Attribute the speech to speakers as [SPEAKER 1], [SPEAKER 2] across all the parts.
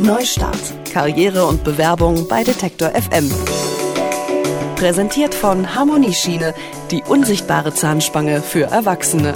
[SPEAKER 1] Neustart. Karriere und Bewerbung bei Detektor FM. Präsentiert von Harmonieschiene, die unsichtbare Zahnspange für Erwachsene.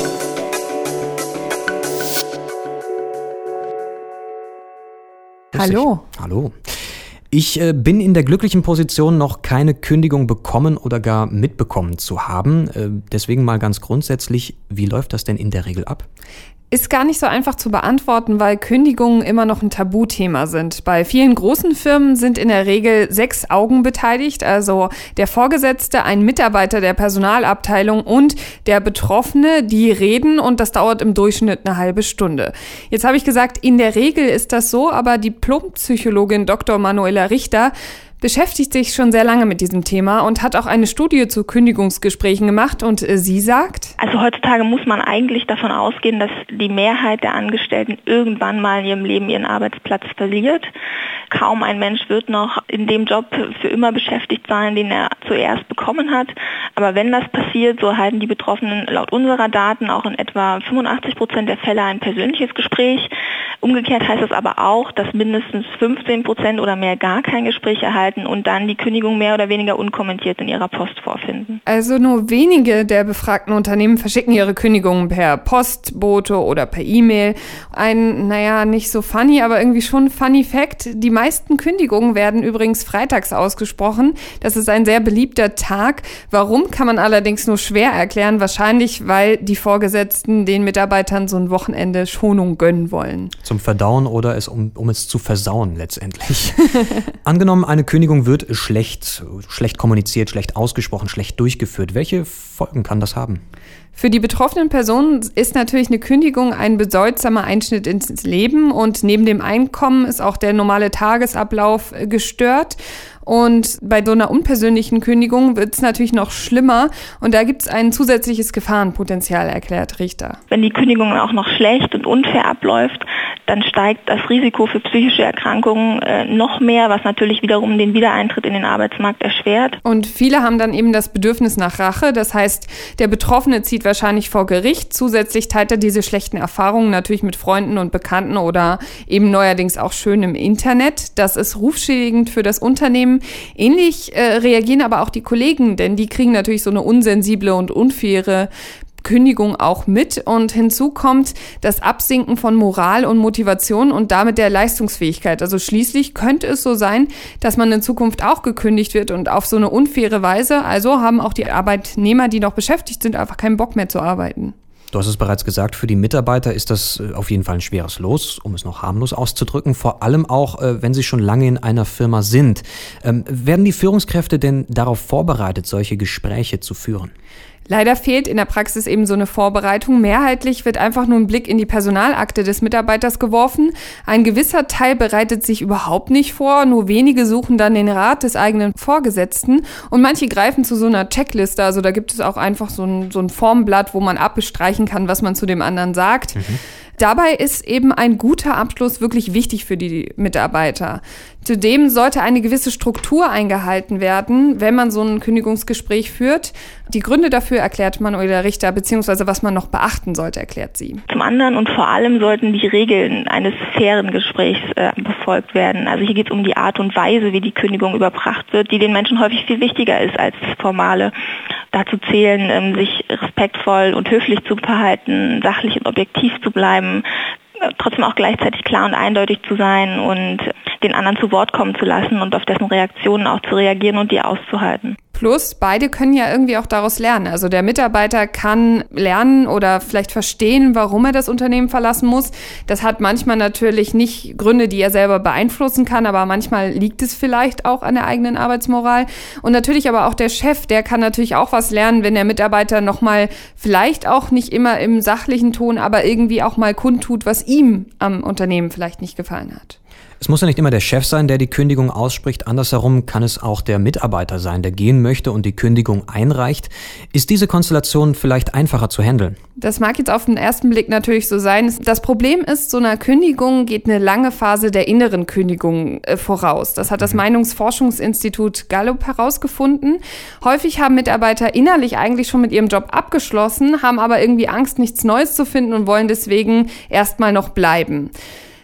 [SPEAKER 2] Hallo.
[SPEAKER 3] Hallo. Ich bin in der glücklichen Position, noch keine Kündigung bekommen oder gar mitbekommen zu haben. Deswegen mal ganz grundsätzlich, wie läuft das denn in der Regel ab?
[SPEAKER 2] Ist gar nicht so einfach zu beantworten, weil Kündigungen immer noch ein Tabuthema sind. Bei vielen großen Firmen sind in der Regel 6 Augen beteiligt, also der Vorgesetzte, ein Mitarbeiter der Personalabteilung und der Betroffene, die reden, und das dauert im Durchschnitt eine halbe Stunde. Jetzt habe ich gesagt, in der Regel ist das so, aber Diplompsychologin Dr. Manuela Richter beschäftigt sich schon sehr lange mit diesem Thema und hat auch eine Studie zu Kündigungsgesprächen gemacht, und sie sagt:
[SPEAKER 4] Also heutzutage muss man eigentlich davon ausgehen, dass die Mehrheit der Angestellten irgendwann mal in ihrem Leben ihren Arbeitsplatz verliert. Kaum ein Mensch wird noch in dem Job für immer beschäftigt sein, den er zuerst bekommen hat. Aber wenn das passiert, so erhalten die Betroffenen laut unserer Daten auch in etwa 85% der Fälle ein persönliches Gespräch. Umgekehrt heißt das aber auch, dass mindestens 15% oder mehr gar kein Gespräch erhalten und dann die Kündigung mehr oder weniger unkommentiert in ihrer Post vorfinden.
[SPEAKER 2] Also nur wenige der befragten Unternehmen verschicken ihre Kündigungen per Postbote oder per E-Mail. Ein, nicht so funny, aber irgendwie schon funny Fact: Die meisten Kündigungen werden übrigens freitags ausgesprochen. Das ist ein sehr beliebter Tag. Warum, kann man allerdings nur schwer erklären. Wahrscheinlich, weil die Vorgesetzten den Mitarbeitern so ein Wochenende Schonung gönnen wollen.
[SPEAKER 3] Zum Verdauen oder um es zu versauen letztendlich. Angenommen, eine Kündigung wird schlecht kommuniziert, schlecht ausgesprochen, schlecht durchgeführt. Welche Folgen kann das haben?
[SPEAKER 2] Für die betroffenen Personen ist natürlich eine Kündigung ein bedeutsamer Einschnitt ins Leben, und neben dem Einkommen ist auch der normale Tagesablauf gestört. Und bei so einer unpersönlichen Kündigung wird es natürlich noch schlimmer, und da gibt es ein zusätzliches Gefahrenpotenzial, erklärt Richter.
[SPEAKER 4] Wenn die Kündigung auch noch schlecht und unfair abläuft, dann steigt das Risiko für psychische Erkrankungen noch mehr, was natürlich wiederum den Wiedereintritt in den Arbeitsmarkt erschwert.
[SPEAKER 2] Und viele haben dann eben das Bedürfnis nach Rache. Das heißt, der Betroffene zieht wahrscheinlich vor Gericht. Zusätzlich teilt er diese schlechten Erfahrungen natürlich mit Freunden und Bekannten oder eben neuerdings auch schön im Internet. Das ist rufschädigend für das Unternehmen. Ähnlich reagieren aber auch die Kollegen, denn die kriegen natürlich so eine unsensible und unfaire Kündigung auch mit, und hinzu kommt das Absinken von Moral und Motivation und damit der Leistungsfähigkeit. Also schließlich könnte es so sein, dass man in Zukunft auch gekündigt wird, und auf so eine unfaire Weise. Also haben auch die Arbeitnehmer, die noch beschäftigt sind, einfach keinen Bock mehr zu arbeiten.
[SPEAKER 3] Du hast es bereits gesagt, für die Mitarbeiter ist das auf jeden Fall ein schweres Los, um es noch harmlos auszudrücken. Vor allem auch, wenn sie schon lange in einer Firma sind. Werden die Führungskräfte denn darauf vorbereitet, solche Gespräche zu führen?
[SPEAKER 2] Leider fehlt in der Praxis eben so eine Vorbereitung. Mehrheitlich wird einfach nur ein Blick in die Personalakte des Mitarbeiters geworfen. Ein gewisser Teil bereitet sich überhaupt nicht vor. Nur wenige suchen dann den Rat des eigenen Vorgesetzten. Und manche greifen zu so einer Checkliste. Also da gibt es auch einfach so ein Formblatt, wo man abbestreichen kann, was man zu dem anderen sagt. Dabei ist eben ein guter Abschluss wirklich wichtig für die Mitarbeiter. Zudem sollte eine gewisse Struktur eingehalten werden, wenn man so ein Kündigungsgespräch führt. Die Gründe dafür erklärt Manuela Richter, beziehungsweise was man noch beachten sollte, erklärt sie.
[SPEAKER 4] Zum anderen und vor allem sollten die Regeln eines fairen Gesprächs befolgt werden. Also hier geht es um die Art und Weise, wie die Kündigung überbracht wird, die den Menschen häufig viel wichtiger ist als das Formale. Dazu zählen, sich respektvoll und höflich zu verhalten, sachlich und objektiv zu bleiben, trotzdem auch gleichzeitig klar und eindeutig zu sein und den anderen zu Wort kommen zu lassen und auf dessen Reaktionen auch zu reagieren und die auszuhalten.
[SPEAKER 2] Plus, beide können ja irgendwie auch daraus lernen. Also der Mitarbeiter kann lernen oder vielleicht verstehen, warum er das Unternehmen verlassen muss. Das hat manchmal natürlich nicht Gründe, die er selber beeinflussen kann, aber manchmal liegt es vielleicht auch an der eigenen Arbeitsmoral. Und natürlich aber auch der Chef, der kann natürlich auch was lernen, wenn der Mitarbeiter nochmal vielleicht auch nicht immer im sachlichen Ton, aber irgendwie auch mal kundtut, was ihm am Unternehmen vielleicht nicht gefallen hat.
[SPEAKER 3] Es muss ja nicht immer der Chef sein, der die Kündigung ausspricht. Andersherum kann es auch der Mitarbeiter sein, der gehen möchte und die Kündigung einreicht. Ist diese Konstellation vielleicht einfacher zu handeln?
[SPEAKER 2] Das mag jetzt auf den ersten Blick natürlich so sein. Das Problem ist, so einer Kündigung geht eine lange Phase der inneren Kündigung voraus. Das hat das Meinungsforschungsinstitut Gallup herausgefunden. Häufig haben Mitarbeiter innerlich eigentlich schon mit ihrem Job abgeschlossen, haben aber irgendwie Angst, nichts Neues zu finden und wollen deswegen erstmal noch bleiben.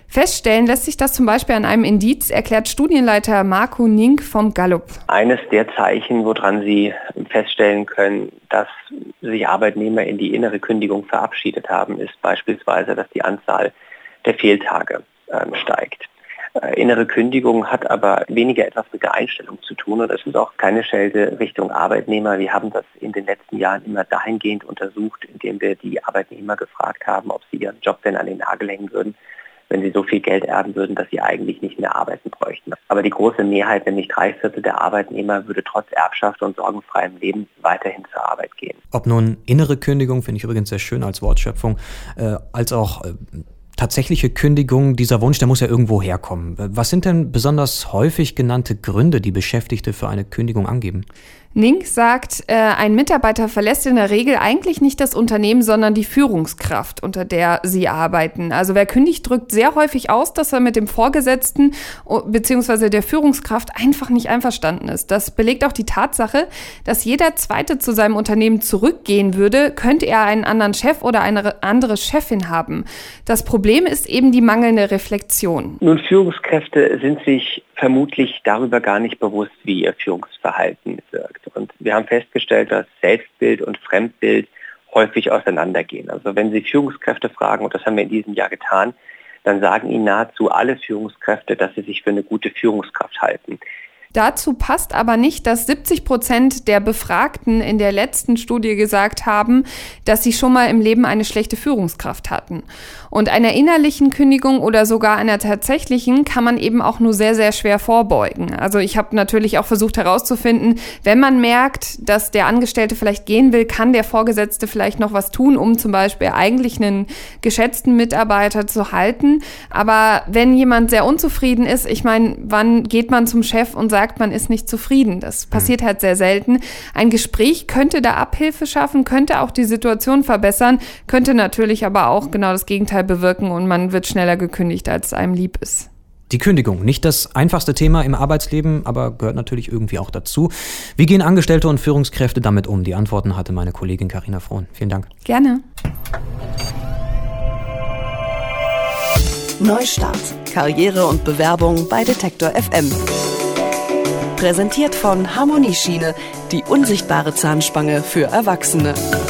[SPEAKER 2] Feststellen lässt sich das zum Beispiel an einem Indiz, erklärt Studienleiter Marco Nink vom Gallup.
[SPEAKER 5] Eines der Zeichen, woran Sie feststellen können, dass sich Arbeitnehmer in die innere Kündigung verabschiedet haben, ist beispielsweise, dass die Anzahl der Fehltage steigt. Innere Kündigung hat aber weniger etwas mit der Einstellung zu tun und es ist auch keine Schelte Richtung Arbeitnehmer. Wir haben das in den letzten Jahren immer dahingehend untersucht, indem wir die Arbeitnehmer gefragt haben, ob sie ihren Job denn an den Nagel hängen würden, wenn sie so viel Geld erben würden, dass sie eigentlich nicht mehr arbeiten bräuchten. Aber die große Mehrheit, nämlich 3/4 der Arbeitnehmer, würde trotz Erbschaft und sorgenfreiem Leben weiterhin zur Arbeit gehen.
[SPEAKER 3] Ob nun innere Kündigung, finde ich übrigens sehr schön als Wortschöpfung, als auch tatsächliche Kündigung, dieser Wunsch, der muss ja irgendwo herkommen. Was sind denn besonders häufig genannte Gründe, die Beschäftigte für eine Kündigung angeben?
[SPEAKER 2] Nink sagt, ein Mitarbeiter verlässt in der Regel eigentlich nicht das Unternehmen, sondern die Führungskraft, unter der sie arbeiten. Also wer kündigt, drückt sehr häufig aus, dass er mit dem Vorgesetzten bzw. der Führungskraft einfach nicht einverstanden ist. Das belegt auch die Tatsache, dass jeder Zweite zu seinem Unternehmen zurückgehen würde, könnte er einen anderen Chef oder eine andere Chefin haben. Das Problem ist eben die mangelnde Reflexion.
[SPEAKER 5] Nun, Führungskräfte sind sich vermutlich darüber gar nicht bewusst, wie ihr Führungsverhalten wirkt. Und wir haben festgestellt, dass Selbstbild und Fremdbild häufig auseinandergehen. Also wenn Sie Führungskräfte fragen, und das haben wir in diesem Jahr getan, dann sagen Ihnen nahezu alle Führungskräfte, dass sie sich für eine gute Führungskraft halten.
[SPEAKER 2] Dazu passt aber nicht, dass 70% der Befragten in der letzten Studie gesagt haben, dass sie schon mal im Leben eine schlechte Führungskraft hatten. Und einer innerlichen Kündigung oder sogar einer tatsächlichen kann man eben auch nur sehr, sehr schwer vorbeugen. Also ich habe natürlich auch versucht herauszufinden, wenn man merkt, dass der Angestellte vielleicht gehen will, kann der Vorgesetzte vielleicht noch was tun, um zum Beispiel eigentlich einen geschätzten Mitarbeiter zu halten. Aber wenn jemand sehr unzufrieden ist, ich meine, wann geht man zum Chef und sagt, man ist nicht zufrieden? Das passiert halt sehr selten. Ein Gespräch könnte da Abhilfe schaffen, könnte auch die Situation verbessern, könnte natürlich aber auch genau das Gegenteil bewirken und man wird schneller gekündigt, als einem lieb ist.
[SPEAKER 3] Die Kündigung, nicht das einfachste Thema im Arbeitsleben, aber gehört natürlich irgendwie auch dazu. Wie gehen Angestellte und Führungskräfte damit um? Die Antworten hatte meine Kollegin Carina Frohn. Vielen Dank.
[SPEAKER 2] Gerne.
[SPEAKER 1] Neustart. Karriere und Bewerbung bei Detektor FM. Präsentiert von Harmonieschiene, die unsichtbare Zahnspange für Erwachsene.